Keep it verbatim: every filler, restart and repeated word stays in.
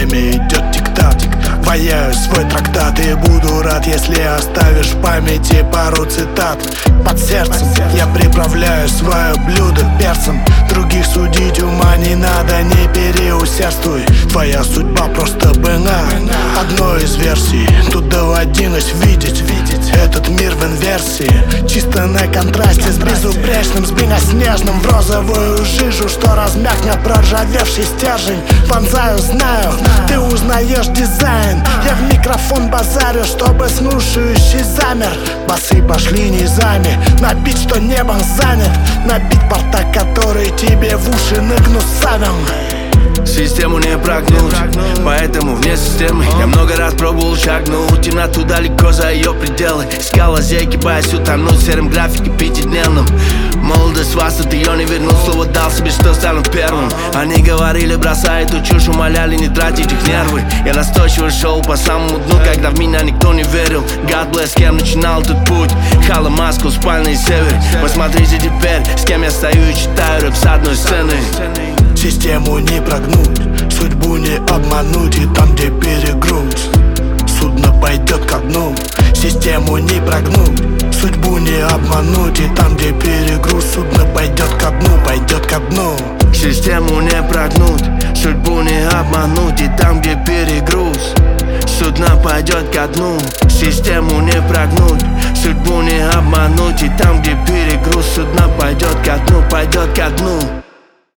время идет тик-так. Ваяю свой трактат и буду рад, если оставишь в памяти пару цитат. Под сердцем я приправляю свое блюдо перцем. Других судить ума не надо, не переусердствуй. Твоя судьба просто бына, одной из версий. Тут доводилось видеть, видеть этот мир в инверсии. Чисто на контрасте с безупречным, с белоснежным. В розовую жижу, что размякнет проржавевший стержень. Вонзаю, знаю, ты узнаешь дизайн. Я в микрофон базарю, чтобы слушающий замер. Басы пошли низами, на бит, что небом занят. На бит порта, который тебе в уши ныкнут савем. Систему не прогнуть, поэтому вне системы. Я много раз пробовал шагнуть темноту далеко за ее пределы. Искал лазейки, боясь утонуть в сером графике пятидневном. Молодость вас от ее не вернул, слово дал себе, что стану первым. Они говорили, бросай эту чушь, умоляли не тратить их нервы. Я настойчиво шел по самому дну, когда в меня никто не верил. God bless, с кем начинал этот путь. Хала, Москва, спальный север. Посмотрите теперь, с кем я стою и читаю рэп с одной сцены. Систему не прогнуть, судьбу не обмануть. И там, где перегруз, судно пойдет ко дну. Систему не прогнуть, судьбу не обмануть. И там, где перегруз, судно пойдет ко дну, пойдет ко дну. Систему не прогнуть, судьбу не обмануть. И там, где перегруз, судно пойдет ко дну. Систему не прогнуть, судьбу не обмануть. И там, где перегруз, судно пойдет ко дну, пойдет ко дну.